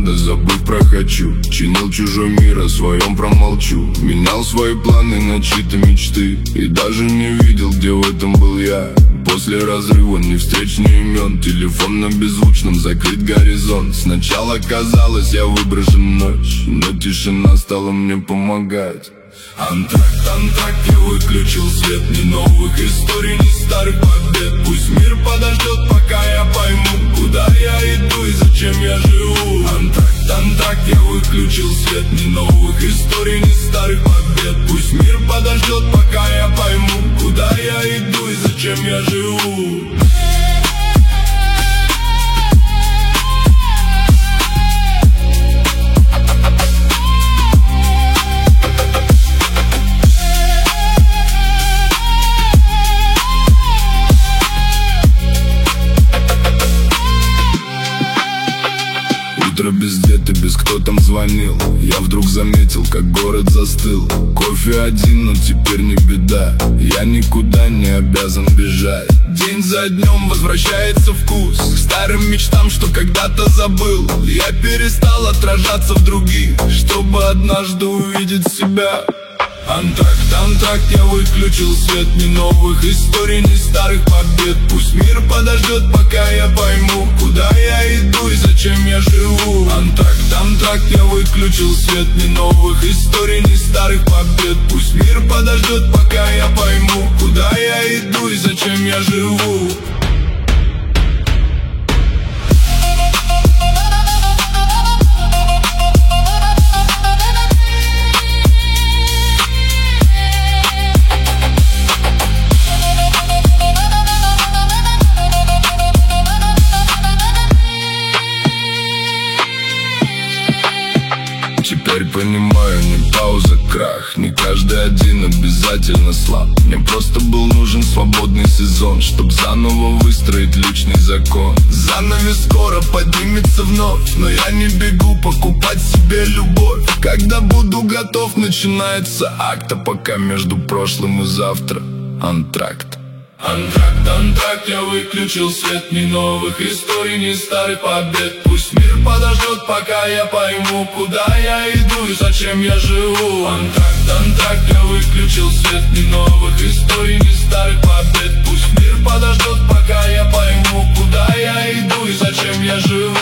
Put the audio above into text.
надо, забыть про хочу. Чинил чужой мир, о своем промолчу. Менял свои планы на чьи-то мечты, и даже не видел, где в этом был я. После разрыва ни встреч, ни имен, телефон на беззвучном, закрыт горизонт. Сначала казалось, я выброшен в ночь, но тишина стала мне помогать. Антракт, я выключил свет. Ни новых историй, ни старых побед. Пусть мир подождет, пока я пойму, куда я иду и зачем я живу. Антракт, я выключил свет. Ни новых историй, ни старых побед. Пусть мир подождет, пока я пойму, куда я иду и зачем я живу. Утро без деда, без кто там звонил. Я вдруг заметил, как город застыл. Кофе один, но теперь не беда. Я никуда не обязан бежать. День за днем возвращается вкус к старым мечтам, что когда-то забыл. Я перестал отражаться в других, чтобы однажды увидеть себя. Антракт, я выключил свет. Ни новых историй, ни старых побед. Пусть мир подождет, пока я пойму, куда я иду и зачем я живу. Антракт, я выключил свет. Ни новых историй, ни старых побед. Пусть мир подождет, пока я пойму, куда я иду и зачем я живу. Теперь понимаю, не пауза, крах. Не каждый один обязательно слаб. Мне просто был нужен свободный сезон, чтоб заново выстроить личный закон. Занавес скоро поднимется вновь, но я не бегу покупать себе любовь. Когда буду готов, начинается акт, а пока между прошлым и завтра антракт. Антракт, я выключил свет. Ни новых историй, ни старых побед. Пусть мир подождет, пока я пойму, куда я иду и зачем я живу. Антракт, я выключил свет. Ни новых историй, ни старых побед. Пусть мир подождет, пока я пойму, куда я иду и зачем я живу.